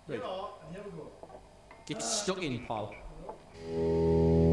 Right. Hello, and here we go. Get stuck in, Paul. Hello.